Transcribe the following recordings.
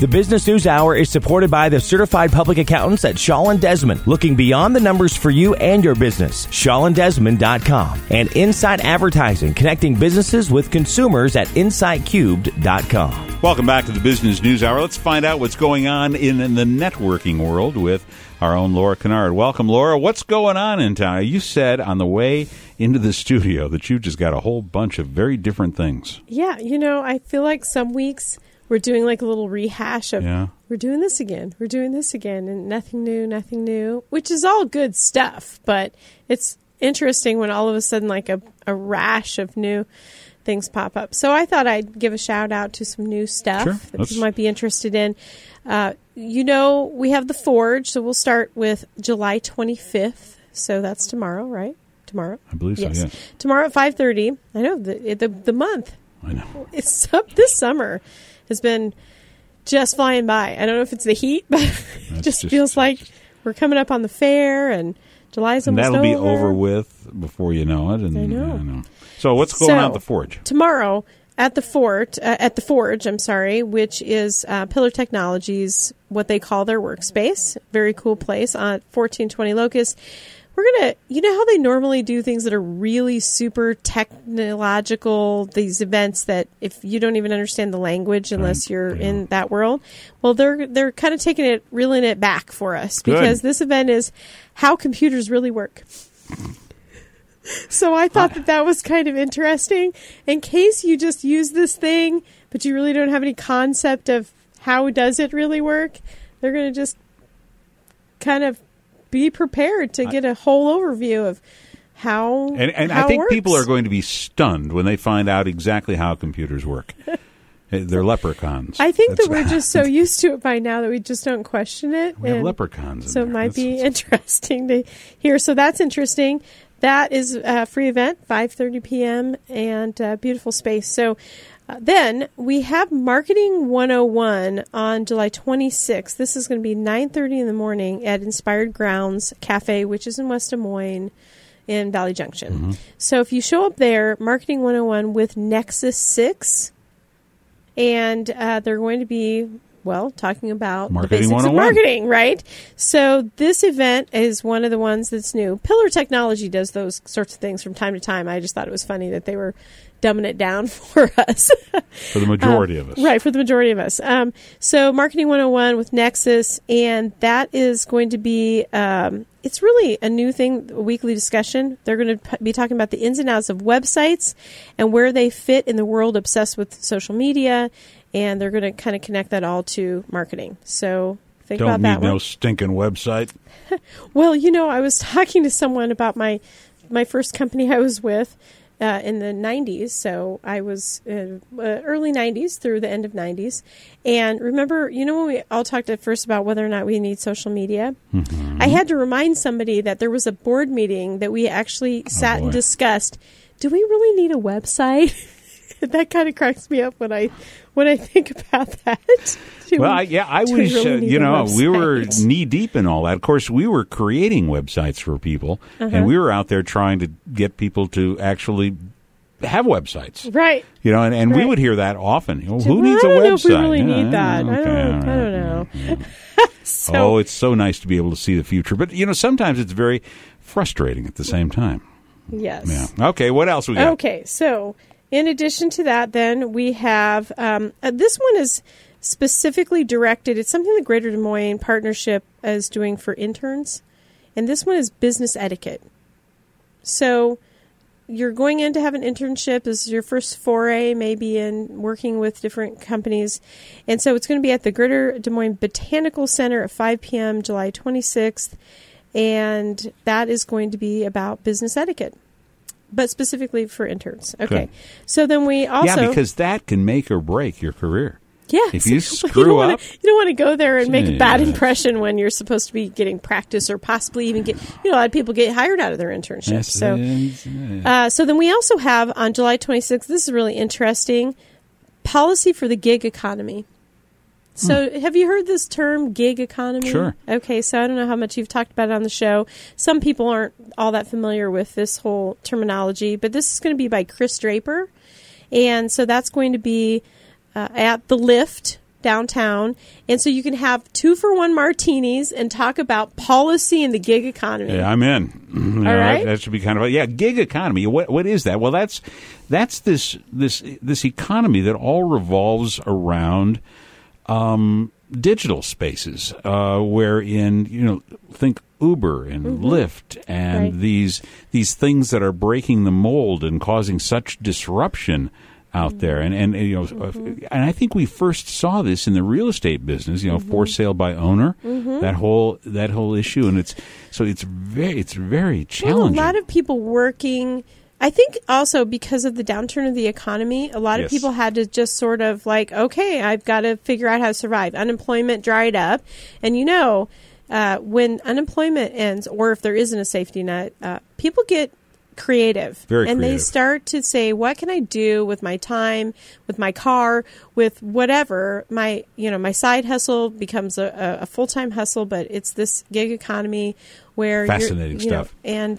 The Business News Hour is supported by the certified public accountants at Shaw & Desmond, looking beyond the numbers for you and your business. ShawandDesmond.com and Insight Advertising, connecting businesses with consumers at InsightCubed.com. Welcome back to the Business News Hour. Let's find out what's going on in the networking world with our own Laura Kennard. Welcome, Laura. What's going on in town? You said on the way into the studio that you just got a whole bunch of very different things. Yeah, I feel like some weeks we're doing like a little rehash of we're doing this again, and nothing new, which is all good stuff. But it's interesting when all of a sudden like a rash of new things pop up. So I thought I'd give a shout out to some new stuff that people might be interested in. We have the Forge, so we'll start with July 25th. So that's tomorrow, right? Tomorrow? I believe so, yes. Tomorrow at 5:30. I know, the month. I know. It's up this summer. Has been just flying by. I don't know if it's the heat, but it just feels like we're coming up on the fair and July's almost over. And that'll be over with before you know it. And I know. So what's going on at the Forge? Tomorrow at the Forge, which is Pillar Technologies, what they call their workspace. Very cool place on 1420 Locust. We're going to, how they normally do things that are really super technological, these events that if you don't even understand the language unless you're in that world, well, they're kind of reeling it back for us because this event is how computers really work. So I thought that was kind of interesting in case you just use this thing, but you really don't have any concept of how does it really work. They're going to just kind of be prepared to get a whole overview of how and how I think it works. People are going to be stunned when they find out exactly how computers work. They're leprechauns. I think that we're just so used to it by now that we just don't question it. We have leprechauns. So it might be interesting to hear. So that's interesting. That is a free event, 5:30 p.m. and beautiful space. So then we have Marketing 101 on July 26th. This is going to be 9:30 in the morning at Inspired Grounds Cafe, which is in West Des Moines in Valley Junction. Mm-hmm. So if you show up there, Marketing 101 with Nexus 6, and they're going to be, talking about the basics of marketing, right? So this event is one of the ones that's new. Pillar Technology does those sorts of things from time to time. I just thought it was funny that they were dumbing it down for us. For the majority of us. Right, for the majority of us. So Marketing 101 with Nexus, and that is going to be, it's really a new thing, a weekly discussion. They're going to be talking about the ins and outs of websites and where they fit in the world obsessed with social media, and they're going to kind of connect that all to marketing. So think about that one. Don't need no stinking website. Well, I was talking to someone about my first company I was with, in the 90s. So I was early 90s through the end of 90s. And remember, when we all talked at first about whether or not we need social media? Mm-hmm. I had to remind somebody that there was a board meeting that we actually sat and discussed. Do we really need a website? That kind of cracks me up when I think about that. I was, we were knee deep in all that. Of course, we were creating websites for people, and we were out there trying to get people to actually have websites. Right. And we would hear that often. Who needs a website? I don't know if we really need that. Okay. I don't know. It's so nice to be able to see the future. But, sometimes it's very frustrating at the same time. Yes. Yeah. Okay, what else we got? Okay, so in addition to that, then we have this one is specifically directed. It's something the Greater Des Moines Partnership is doing for interns, and this one is business etiquette. So you're going in to have an internship. This is your first foray, maybe in working with different companies, and so it's going to be at the Greater Des Moines Botanical Center at 5 p.m. July 26th, and that is going to be about business etiquette. But specifically for interns. Okay. Good. So then we also... Yeah, because that can make or break your career. Yeah. If you screw up... You don't want to go there and make a bad impression when you're supposed to be getting practice or possibly even get... a lot of people get hired out of their internships. So then we also have on July 26th, this is really interesting, policy for the gig economy. So have you heard this term, gig economy? Sure. Okay, so I don't know how much you've talked about it on the show. Some people aren't all that familiar with this whole terminology, but this is going to be by Chris Draper. And so that's going to be at the Lift downtown. And so you can have 2-for-1 martinis and talk about policy and the gig economy. Yeah, I'm in. All right. That should be kind of gig economy. What is that? Well, that's this economy that all revolves around digital spaces, wherein think Uber and Lyft and these things that are breaking the mold and causing such disruption out there, and I think we first saw this in the real estate business, for sale by owner, that whole issue, and it's very challenging. Well, a lot of people working. I think also because of the downturn of the economy, a lot of people had to just sort of okay, I've got to figure out how to survive. Unemployment dried up, and when unemployment ends, or if there isn't a safety net, people get creative. They start to say, what can I do with my time, with my car, with whatever? My side hustle becomes a full-time hustle, but it's this gig economy where fascinating stuff.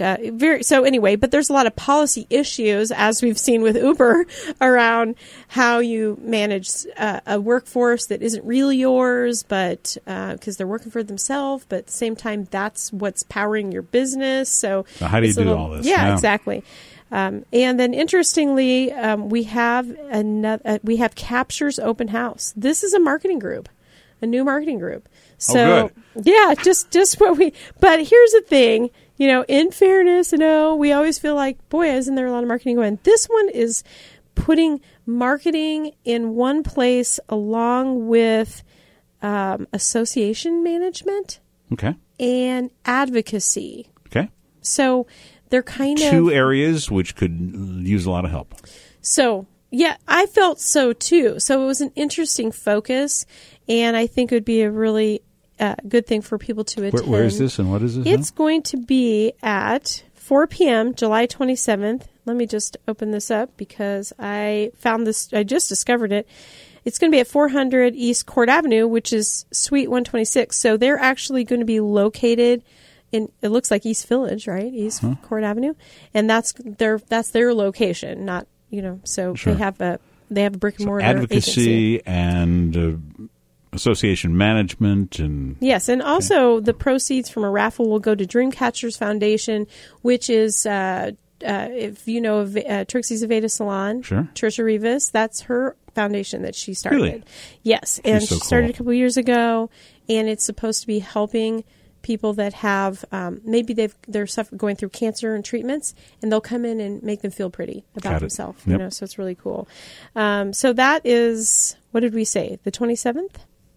But there's a lot of policy issues, as we've seen with Uber, around how you manage a workforce that isn't really yours, but because they're working for themselves, but at the same time, that's what's powering your business. So how do you do all this? Yeah, exactly. And then, interestingly, we have Captures Open House. This is a marketing group, a new marketing group. So, yeah, just what we. But here's the thing, in fairness, we always feel like, boy, isn't there a lot of marketing going on? This one is putting marketing in one place along with association management, and advocacy. Okay. So they're kind of two areas which could use a lot of help. So, yeah, I felt so too. So it was an interesting focus, and I think it would be a really good thing for people to attend. Where is this and what is this? It's going to be at 4 p.m., July 27th. Let me just open this up because I found this. I just discovered it. It's going to be at 400 East Court Avenue, which is Suite 126. So they're actually going to be located in, it looks like East Village, right? East Court Avenue. And that's their location, not, so they have a brick and mortar advocacy agency. And association management and and also the proceeds from a raffle will go to Dreamcatchers Foundation, which is if you know of Trixie Zaveda Salon, Trisha Rivas, that's her foundation that she started. Really? Yes, and she started a couple of years ago, and it's supposed to be helping people that have maybe they're going through cancer and treatments, and they'll come in and make them feel pretty about themselves. So it's really cool. So that is, what did we say? The 27th.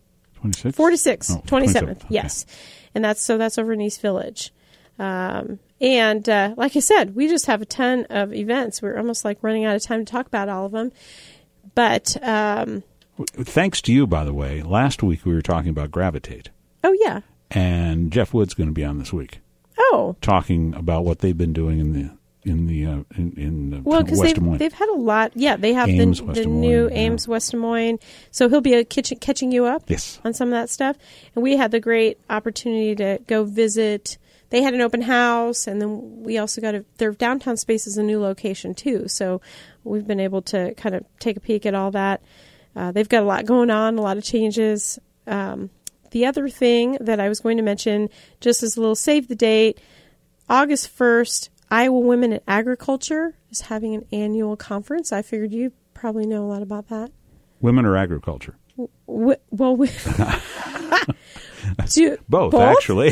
26? 27th, okay. Yes. And that's over in East Village. And like I said, we just have a ton of events. We're almost running out of time to talk about all of them. But thanks to you, by the way, last week we were talking about Gravitate. Oh, yeah. And Jeff Wood's going to be on this week. Oh. Talking about what they've been doing in West Des Moines. They've had a lot. Yeah, they have the new Ames West Des Moines. So he'll be catching you up on some of that stuff. And we had the great opportunity to go visit. They had an open house, and then we also got their downtown space is a new location too. So we've been able to kind of take a peek at all that. They've got a lot going on, a lot of changes. The other thing that I was going to mention, just as a little save the date, August 1st, Iowa Women in Agriculture is having an annual conference. I figured you probably know a lot about that. Women or agriculture? Both, actually.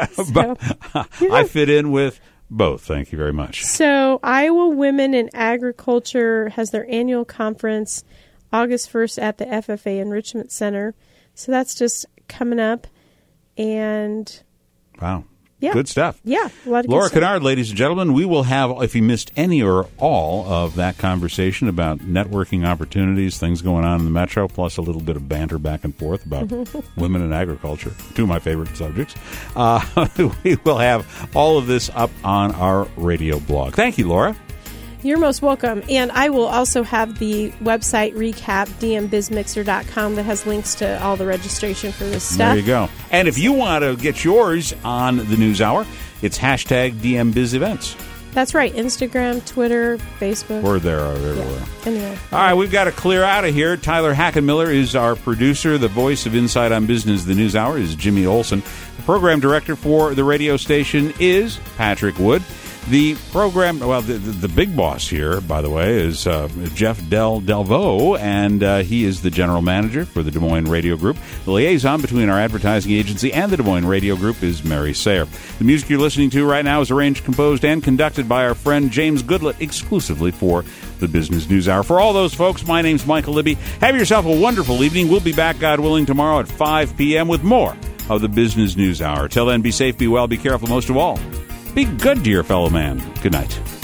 I fit in with both. Thank you very much. So Iowa Women in Agriculture has their annual conference August 1st at the FFA Enrichment Center. So that's just coming up. And wow. Yeah. Good stuff. Yeah. A lot of Laura good stuff. Kennard, ladies and gentlemen, we will have, if you missed any or all of that conversation about networking opportunities, things going on in the Metro, plus a little bit of banter back and forth about women in agriculture, two of my favorite subjects, we will have all of this up on our radio blog. Thank you, Laura. You're most welcome. And I will also have the website recap, dmbizmixer.com, that has links to all the registration for this stuff. There you go. And if you want to get yours on the News Hour, it's hashtag DMBizEvents. That's right. Instagram, Twitter, Facebook. We're there everywhere. Yeah. Anyway. All right, we've got to clear out of here. Tyler Hackenmiller is our producer. The voice of Inside on Business, the News Hour, is Jimmy Olsen. The program director for the radio station is Patrick Wood. The program, well, the big boss here, by the way, is Jeff Delvaux, and he is the general manager for the Des Moines Radio Group. The liaison between our advertising agency and the Des Moines Radio Group is Mary Sayer. The music you're listening to right now is arranged, composed, and conducted by our friend James Goodlett, exclusively for the Business News Hour. For all those folks, my name's Michael Libby. Have yourself a wonderful evening. We'll be back, God willing, tomorrow at 5 p.m. with more of the Business News Hour. Till then, be safe, be well, be careful, most of all, be good to your fellow man. Good night.